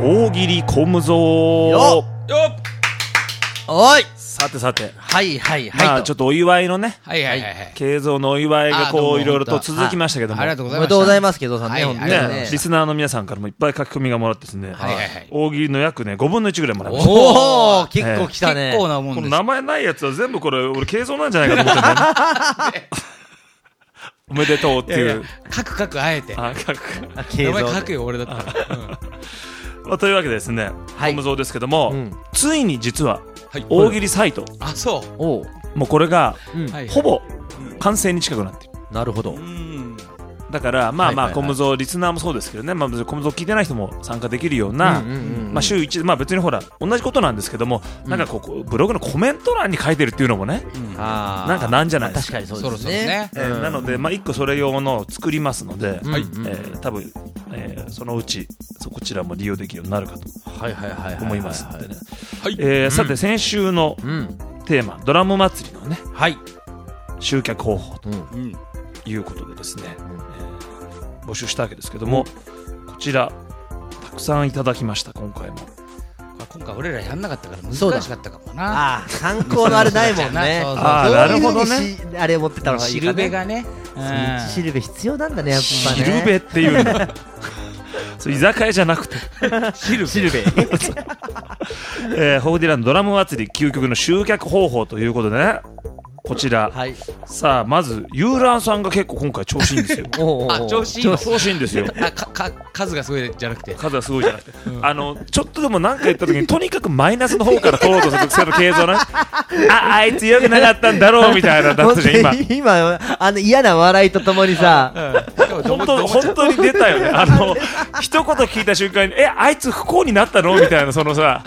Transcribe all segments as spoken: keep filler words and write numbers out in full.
大喜利小無造よっよっおいさてさて、 はいはいはい、 まあちょっとお祝いのね、 はいはいはいはい、 慶三のお祝いがこういろいろと続きましたけども、 ありがとうございます。 おめでとうございます、慶三さんね、 はい本当にね、 ね、リスナーの皆さんからもいっぱい書き込みがもらってですね、 はいはいはい、 大喜利の約ねごぶんのいちぐらいもらいました。 おお、結構来たね。 結構なもんです。 この名前ないやつは全部これ俺慶三なんじゃないかと思ってんだよね。おめでとうっていう。 いやいや書く書くあえて。 あ、書く。 名前書くよ俺だったら。 まあ、というわけでですね、 はい、 小無造ですけども、うん、ついに実は大喜利サイト、 あ、そう、 おもうこれが、うん、ほぼ完成に近くなっている。 なるほど。 だからまあまあ小無造リスナーもそうですけどね、まあ小無造聞いてない人も参加できるような、まあ週一、まあ別にほら同じことなんですけども、なんかこうブログのコメント欄に書いてるっていうのもね、なんかなんじゃないですか。 確かにそうですね。 なのでまあ一個それ用のを作りますので、多分そのうちそこちらも利用できるようになるかと思いますのでね。さて先週のテーマドラム祭りのね、集客方法ということでですね、募集したわけですけども、こちらたくさんいただきました。今回も今回俺らやんなかったから難しかったかもな。 ああ、参考のあれないもんね。 ああ、なるほどね。 あれ持ってたのがいいかね。 しるべがね、 しるべ必要なんだね、やっぱね。 しるべっていうのそれ居酒屋じゃなくてしるべ、 しるべえー、ホーディランドドラム祭り究極の集客方法ということでね、こちら、はい、さあまずユーランさんが結構今回調子いいんですよ。 あ、調子いいの？ 調子いいんですよ。 あ、かか数がすごいじゃなくて、 数がすごいじゃなくて、うん、あのちょっとでも何か言った時にとにかくマイナスの方から取ろうとする癖の継続ね。あ、あいつ良くなかったんだろうみたいなだったじゃん今。 今あの嫌な笑いとともにさ、 本当本当に出たよね。あの一言聞いた瞬間にえあいつ不幸になったのみたいなそのさ。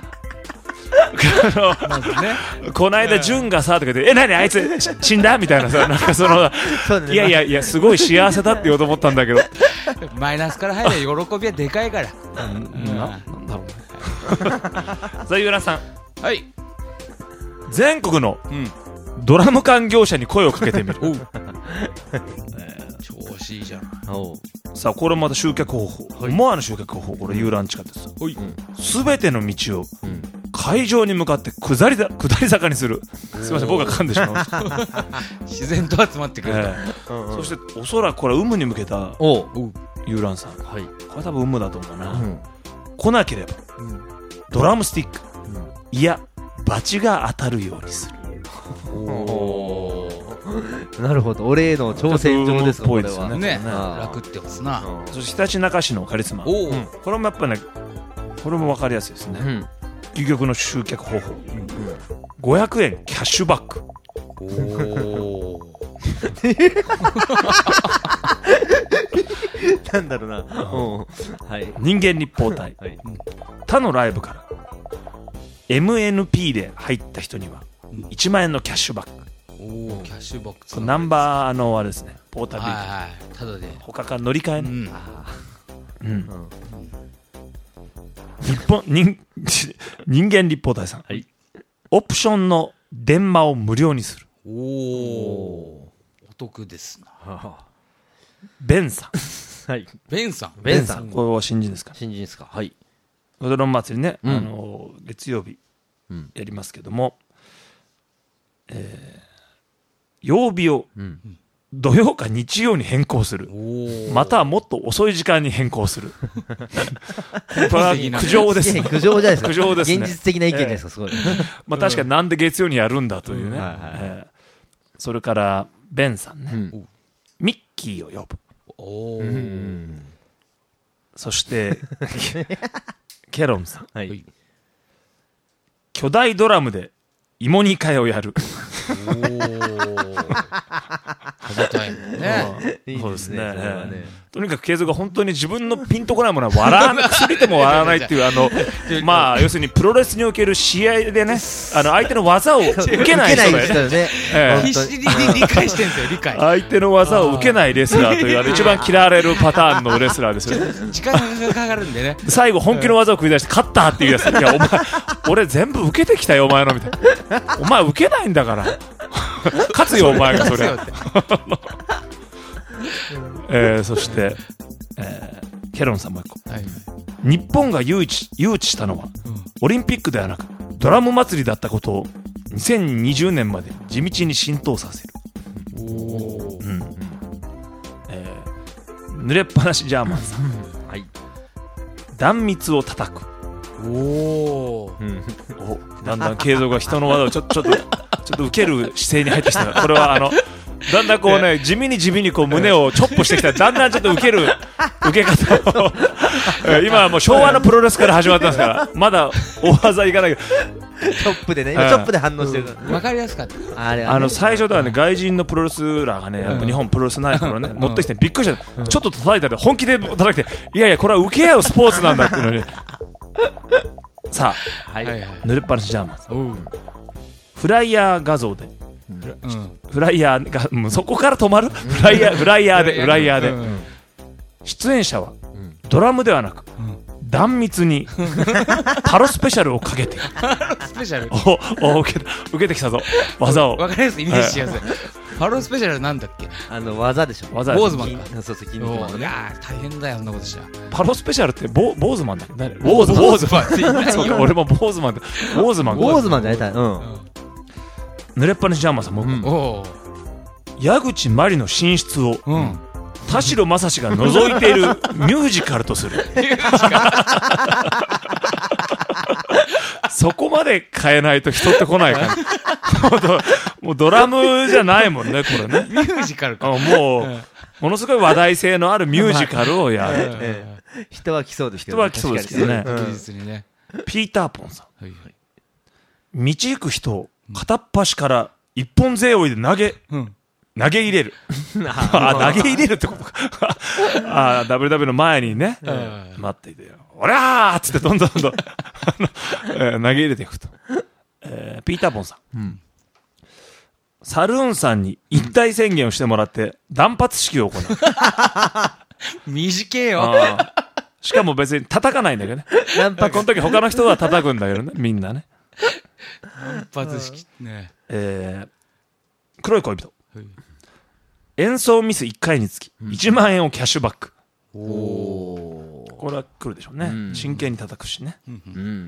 ね、この間潤がさとか言ってえ何あいつ死んだみたいなさ、なんかそのいやいやいやすごい幸せだって言おうと思ったんだけどマイナスから入る喜びはでかいから。 うんうん、ななんだろうね。さあゆうらさん、 はい、 全国のドラム缶業者に声をかけてみる。 調子いいじゃん。 さあこれまた集客方法、はい、思わぬ集客方法、これ遊覧地下です。すべての道を会場に向かって下りだ下り坂にする。すみません僕が噛んでしまいました。 自然と集まってくると、えー、そしておそらくこれは有無に向けた遊覧さん、はい、これ多分有無だと思うな、うん、来なければ、うん、ドラムスティック、うん、いやバチが当たるようにする。 おなるほど、俺への挑戦状ですか。これはね、楽ってますな。 そしてひたちなか市のカリスマ、うん、これもやっぱねこれも分かりやすいですね、うん、究極の集客方法、うん、ごひゃくえんキャッシュバック。おなんだろうな、はい、 人間立方体、はい、他のライブから エムエヌピー で入った人にはいちまんえんのキャッシュバック。 おキャッシュバックナンバーのあれですね、ポータビリティ、 はいはい、ただで他から乗り換えね、うんうんうん、日本 人, 人間立方体さん、はい、オプションの電話を無料にする。 おお得ですな。 ベンさん、 はい、ベンさんベンさん、これは新人ですか。 新人ですか。はい、 ドラム祭りね、うん、あの月曜日やりますけども、うん、えー曜日を土曜か日曜に変更する、うん、またはもっと遅い時間に変更する。これは苦情ですね。 苦情じゃないですか。 苦情ですね。 現実的な意見じゃないですか。すごい。 まあ確かになんで月曜にやるんだというね、うんはいはいえー、それからベンさんね、うん、ミッキーを呼ぶ。お、うん、そしてケロンさん、はい、巨大ドラムで芋煮会をやる。おー食べたいもんね。 そうですね。とにかく継続が本当に自分のピンとこないものは笑わない、薬でも笑わないっていう、あのまあ要するにプロレスにおける試合でね、あの相手の技を受けない人だよね。 必死に理解してるんですよ、理解。 相手の技を受けないレスラーというあの一番嫌われるパターンのレスラーですよね。 時間がかかるんでね。 最後本気の技を繰り出して勝ったっていうやつ。いやお前俺全部受けてきたよお前のみたいな。お前受けないんだから。勝つよお前がそれ。えー、そして、えー、 ケロンさんもう一個、はい、日本が誘致、誘致したのは、うん、オリンピックではなくドラム祭りだったことをにせんにじゅうねんまで地道に浸透させる。おー、うん、えー、濡れっぱなしジャーマンさん、はい、断蜜を叩く。おー、うん、お、だんだん継続が人の技をちょっとちょっとちょっと受ける姿勢に入ってきた。これはあのだんだんこうね、地味に地味にこう胸をチョップしてきたらだんだんちょっと受ける受け方を今はもう昭和のプロレスから始まってますからまだ大技いかないけどチョップでね、今チョップで反応してるから、 うん、分かりやすかった。 あれあの最初ではね、外人のプロレスラーがね、やっぱ日本プロレスないからね、持ってきてびっくりした、ちょっと叩いたら本気で叩いて、いやいやこれは受け合うスポーツなんだっていうのにさあ、はい、濡れっぱなしジャーマンさん、フライヤー画像で、うん、フライヤーが、もうそこから止まるフライヤー、フライヤーで、フライヤーで、うん、出演者は、うん、ドラムではなく、うん、断蜜にタロスペシャルをかけてスペシャルおお受け受けてきたぞ技を。 わかりやすいイメージしやすい。タロスペシャルなんだっけ、 あの技でしょ。 技坊主マンか。 そうそう、筋肉マンのね。 大変だよそんなことしちゃ。 パロスペシャルって坊主マンだっけ。坊主坊主マンそうか、俺も坊主マンで坊主マン坊主マンじゃないたい。うん。 濡れっぱなしジャーマンさんも、うん、矢口真理の寝室を、うん、田代正史が覗いているミュージカルとするそこまで変えないと人って来ないからもうドラムじゃないもんねこれね。 ミュージカルか。 もうものすごい話題性のあるミュージカルをやる、 ええ、人は来そうですけど、 ね、人は来そうですけどね、 うん、ね。 ピーターポンさん、はいはい、道行く人を片っ端から一本背負いで投げ、うん、投げ入れるあ、投げ入れるってことかあ、ダブリューダブリュー の前にね、うん、待っていてよ、おりゃーっつってどんどんどんどんえー、投げ入れていくと、えー、ピーターポンさん、うん、サルーンさんに一体宣言をしてもらって断髪式を行う短えよしかも別に叩かないんだけどねこの時他の人は叩くんだけどね、みんなね。 断髪式ね、 えー、黒い恋人、はい、演奏ミスいっかいにつきいちまんえんをキャッシュバック、うん、おこれは来るでしょうね、うん、真剣に叩くしね、うん、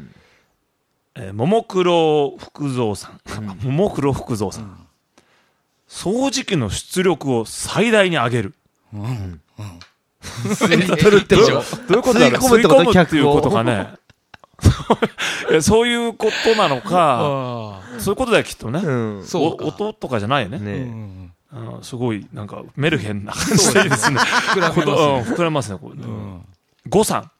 えー、ももクロ福蔵さん、うん、ももクロ福蔵さん、うん、掃除機の出力を最大に上げる、うんうん、 吸い取るってことどういうことだろう、吸い込むっていうことかねそういうことなのかそういうことだよきっとね、うん、音とかじゃないよね、ね、うん、すごいなんかメルヘンな感じですね膨らみますね、膨らみますねこれ、うん、ゴさん、うん、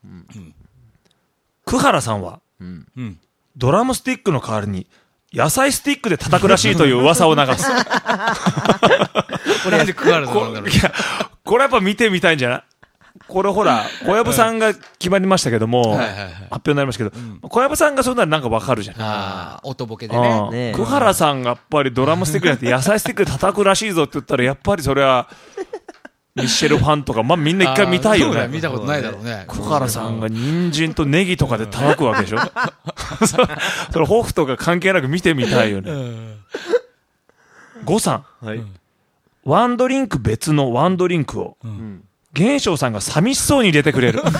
久原さんは、うんうん、ドラムスティックの代わりに野菜スティックで叩くらしいという噂を流すこれなんで久原さんなんだろう。いやこれやっぱ見てみたいんじゃない。これほら小籔さんが決まりましたけども、はいはいはい、発表になりましたけど、うん、小籔さんがそんなになんかわかるじゃん。 あ音ボケでね。 ね、久原さんがやっぱりドラムスティックやって野菜スティックで叩くらしいぞって言ったらやっぱりそれはミッシェルファンとかまあみんな一回見たいよね。 見たことないだろうね。 久原さんが人参とネギとかで叩くわけでしょ。それホフとか関係なく見てみたいよね。ゴさん、はい、ワンドリンク別のワンドリンクを、うん、玄翔さんが寂しそうに入れてくれる。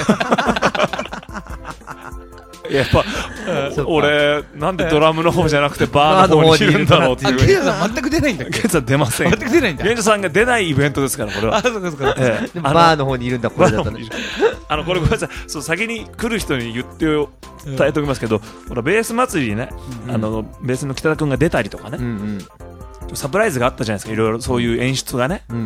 やっぱ俺なんでドラムの方じゃなくてバーの方にいるんだろうっていう。 玄翔さん全く出ないんだっけ。 玄翔さん出ません。 全く出ないんだ。 玄翔さんが出ないイベントですからこれは。 あ、そうかそうか。 ええ、バーの方にいるんだこれだったね。 あのこれごめんなさい。そう先に来る人に言って伝えておきますけど、ほらベース祭りにね、あのベースの北田君が出たりとかね。うんうん、サプライズがあったじゃないですか、いろいろそういう演出がね、うんうんうん、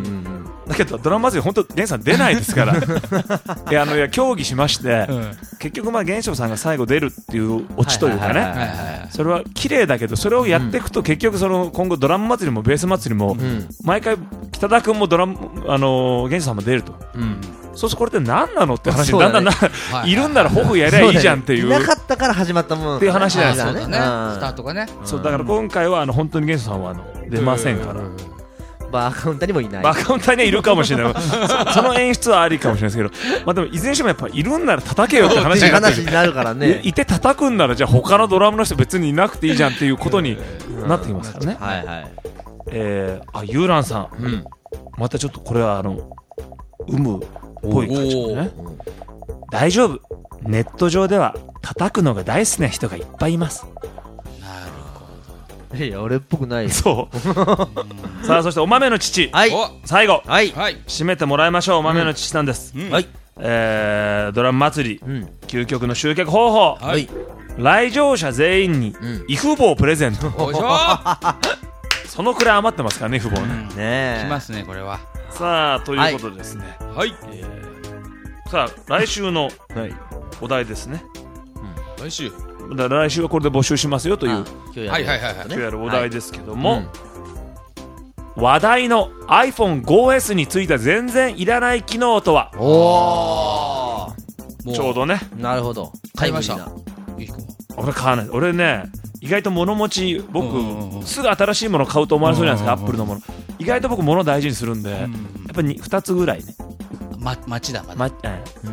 だけどドラマ祭り本当玄さん出ないですからいやあのいや協議しまして、うん、結局まあ玄翔さんが最後出るっていうオチというかね、それは綺麗だけどそれをやっていくと結局その今後ドラム祭りもベース祭りも毎回北田君もドラムあの玄翔さんも出ると、うん、そうするとこれって何なのって話にだんだんな、ね、いるんならホフやりゃいいじゃんっていう、 いなかったから始まったもんっていう話じゃないですか、 ね、スタートがね、 そうだから今回はあの本当に玄翔さんはあの出ませんから、 バーカウンターにもいない。 バーカウンターにはいるかもしれないそ, その演出はありかもしれないですけど、まあ、でもいずれにしてもやっぱいるんなら叩けよって話になって話になるからね。 いて叩くんならじゃあ他のドラムの人別にいなくていいじゃんっていうことになってきますからね、うん、はいはい、えー、あユーランさん、うん、またちょっとこれはあの有無ぽい感じのね。大丈夫。ネット上では叩くのが大好きな人がいっぱいいます。 なるほど。 いや俺っぽくない。 そうさあ、そしてお豆の父、 はい、 最後、 はい、 締めてもらいましょう。お豆の父さんです、うん、はい、えー、ドラム祭り、うん、究極の集客方法、はい、来場者全員にイフボをプレゼント、うん、そのくらい余ってますからね、イフボね、 うん、ねきますねこれは。 さあ、ということでですね、はい、えー、さあ来週のお題ですね、 うん、来週だ来週はこれで募集しますよという、 はいはいはいはい、 今日やるお題ですけども、はい、うん、話題の アイフォンファイブエス についた全然いらない機能とは。おー、ちょうどね。 なるほど、 買いました。 俺買わない。俺ね、意外と物持ち、僕、うんうんうん、すぐ新しいもの買うと思われそうじゃないですか、アップルのもの。意外と僕物大事にするんで、うんうん、やっぱりふたつぐらいね、 ま、待ちだまだ、 ま、うん、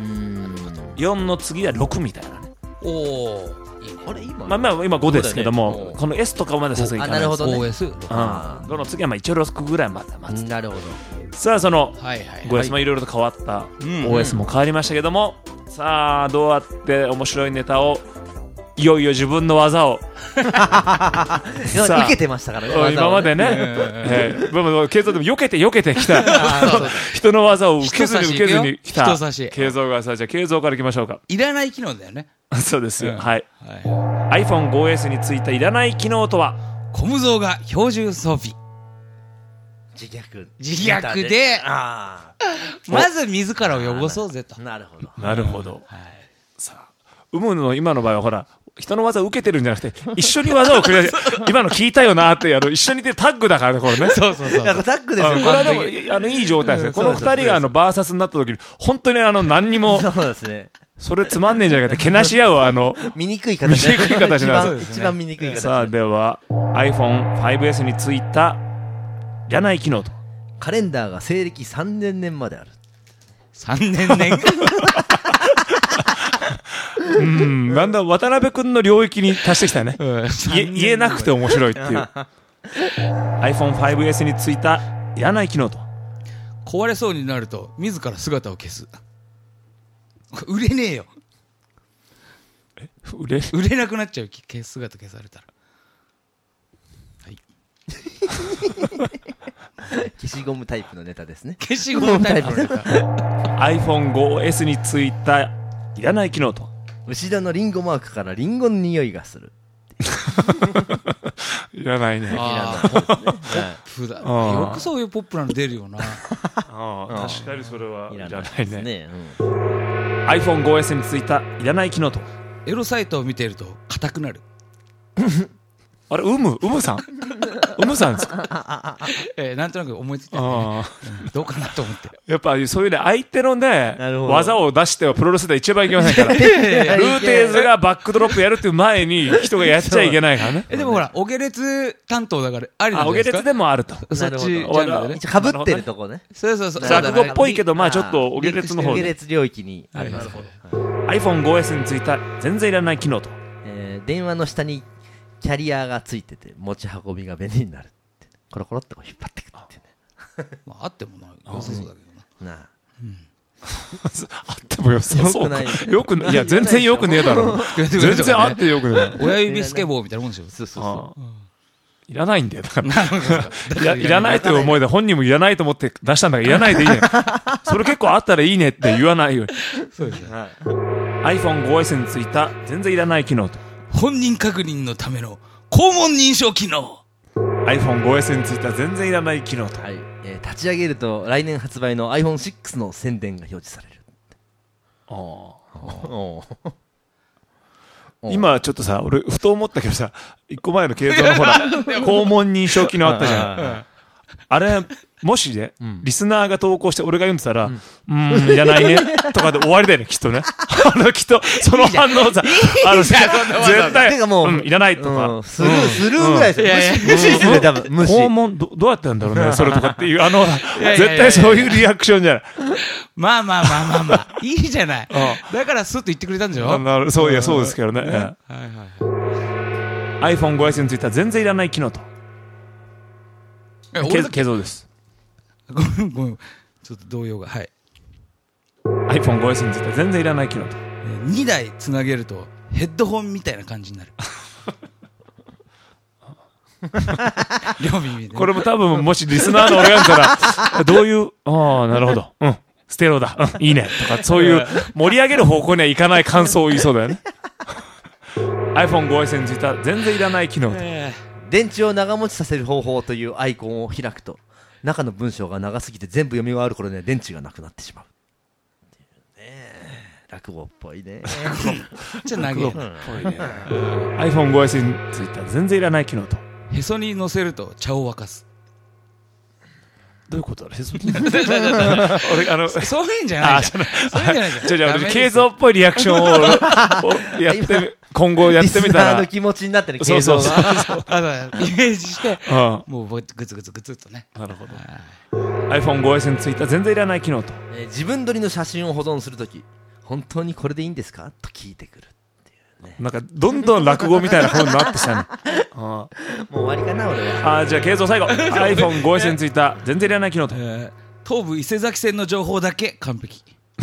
よんの次はろくみたいなね。おお、 あれ今、 まあ、まあ今ごですけども、ね、この エス とかまでさすがにいかないです。 なるほどね、 オーエス、うん、 この次はまあ一応ろくぐらいまで待つ。 なるほど。 さあ、その ごエス もいろいろと変わった、はい、オーエス も変わりましたけども、うん、さあどうやって面白いネタを、いよいよ自分の技を受けてましたからね、 今までね、えー、慶三でも避けて避けてきた人の技を受けずに受けずにきた慶三が、さあじゃあ慶三からいきましょうか。 いらない機能だよね。 そうですよ、うん、はい、はい、アイフォンファイブエス についたいらない機能とは。 コムゾーが標準装備、 自虐自虐で、あまず自らを汚そうぜと。 なるほどなるほど、はい、さあウムの今の場合はほら人の技を受けてるんじゃなくて一緒に技をくれ今の聞いたよなってやる、一緒にいてタッグだからね、これね。 そうそうそう、なんかタッグですよ。 これはでもあのいい状態ですね。この二人があのバーサスになった時に本当にあの何にもそうですね、 それつまんねえんじゃないかってけなし合うあの醜い形、 醜い形なんです。一番醜い形。 さあでは アイフォンファイブエス についたいらない機能と。 カレンダーが西暦さんねんねんまである。 さんねんねんうん、だんだん渡辺君の領域に達してきたね、うん、言, 言えなくて面白いっていう。 アイフォンファイブエス についたいらない機能と。 壊れそうになると自ら姿を消す。売れねえよ。 え売れ売れなくなっちゃう、消す姿消されたら。はい消しゴムタイプのネタですね。 消しゴムタイプのネタアイフォンファイブエス についたいらない機能と。 後ろのリンゴマークからリンゴの匂いがする。 いらないね。いらない。ポップだ。よくそういうポップなの出るよな。 ああ、確かにそれはいらないね。うん、アイフォンファイブエス についたいらない機能と。 エロサイトを見ていると硬くなる。 あれ、うむ、うむさんうむさんですかえー、なんとなく思いついた、ね、あどうかなと思って。 やっぱそういうね、相手のね、技を出してはプロレスで一番いけませんから。ルーテーズがバックドロップやるっていう前に人がやっちゃいけないからね。 えでもほら、オゲレツ担当だからありなんじゃないですか。 オゲレツでもあると。 そっちジャンルでね。 かぶってるとこね。 そうそうそう。 落語っぽいけど、まあちょっとオゲレツの方で。 オゲレツ領域にあります。 アイフォンファイブエス についた全然いらない機能と。 えー、電話の下にキャリアがついてて持ち運びが便利になるって、コロコロってこう引っ張ってくるってね。 まああってもな良さそうだけどな。なあ、 うん、あっても良さそうか。よくない。いや全然よくねえだろ。全然あってよくねえ。 親指スケボーみたいなもんでしょ。そうそうそう。 いらないんだよ。だからいらないという思いで本人もいらないと思って出したんだからいらないでいいね。それ結構あったらいいねって言わないように。そうですね。アイフォンファイブエス についた全然いらない機能と。 本人確認のための肛門認証機能。 アイフォンファイブエス についた全然いらない機能と、 はい、えー、立ち上げると来年発売の アイフォンシックス の宣伝が表示される。 ああ今ちょっとさ俺ふと思ったけどさ、一個前の継続のほら肛門認証機能あったじゃん。あれもしね、うん、リスナーが投稿して俺が読んでたら、うん、うーんいらないねとかで終わりだよねきっとね。あのきっとその反応さ、あの絶対もう、うん、いらないとか、 うん、スルースルーぐらいですよ。無視する多分無視。 肛門 ど, どうやってやるんだろうねそれとかっていうあの絶対そういうリアクションじゃない。 まあまあまあまあまあいいじゃない。だからスッと言ってくれたんでしょ。 なるそういやそうですけどね。はいはいはい。アイフォンファイブエス については全然いらない機能と。継続です。 ごめんごめんちょっと動揺がはい。 アイフォンごエス については全然いらない機能と。 にだいつなげるとヘッドホンみたいな感じになる両耳で、ね、 これも多分もしリスナーの俺が見たらどういうああなるほど、うん、ステレオだ、うん、いいねとかそういう盛り上げる方向にはいかない感想を言いそうだよねアイフォンごエス については全然いらない機能と、えー、電池を長持ちさせる方法というアイコンを開くと中の文章が長すぎて全部読み終わる頃には電池がなくなってしまうっていうね。落語っぽいねちょっと投げっぽいねアイフォンごエス については全然いらない機能と。 へそに乗せると茶を沸かす。 どういうことだろう。へそに俺あのそういうんじゃないじゃん。そういうんじゃないじゃん。 じゃじゃ俺慶三っぽいリアクションをやって今後やってみたらリスナーの気持ちになってる慶三があのイメージしてもうグツグツグツっとね。 なるほど。アイフォンごエス については全然いらない機能と、 えー、自分撮りの写真を保存するとき本当にこれでいいんですかと聞いてくる。 なんかどんどん落語みたいな風になってきたねあもう終わりかな俺は。 あじゃあ慶三最後アイフォンごエス については全然いらない機能と、 えー、東武伊勢崎線の情報だけ完璧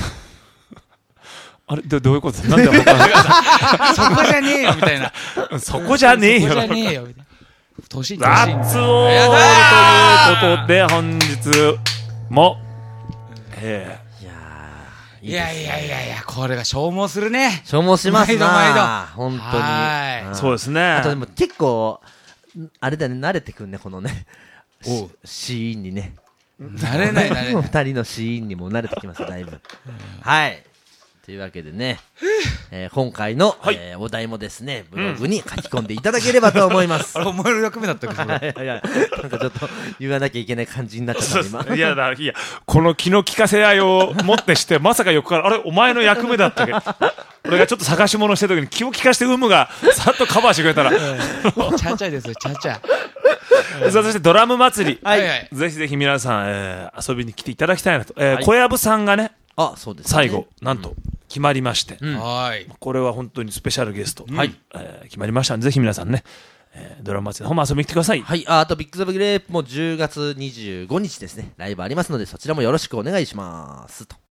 あれ ど, どういうことなんで他そこじゃねえよみたいなそこじゃねえよそこじゃねえよみたいな年雑オールということで本日もえーいやいやいやいやこれが消耗するね。 消耗しますな毎度毎度本当に。 はい、 うん、そうですね。 あとでも結構あれだね慣れてくんねこのねシーンにね慣れない慣れないふたりのシーンにも慣れてきますだいぶ、うん、はいというわけでね、えー、今回の、はいえー、お題もですねブログに書き込んでいただければと思います、 うん、あれお前の役目だったっけそれいやいやなんかちょっと言わなきゃいけない感じになっちゃった今いやだいやこの気の利かせ合いをもってしてまさか横からあれお前の役目だったっけ俺がちょっと探し物してる時に気を利かして有無がさっとカバーしてくれたらちゃちゃですよちゃちゃそしてドラム祭り、 はいはい、 ぜひぜひ皆さん、えー、遊びに来ていただきたいなと、えーはい、小籔さんがねあそうですね最後なんと、うん決まりまして、 うん、はいこれは本当にスペシャルゲスト、 はいえー、決まりましたのでぜひ皆さんね、えー、ドラマ祭りの方も遊びに来てください。 はい、あ, あとビッグザブグレープもじゅうがつにじゅうごにちですねライブありますのでそちらもよろしくお願いしますと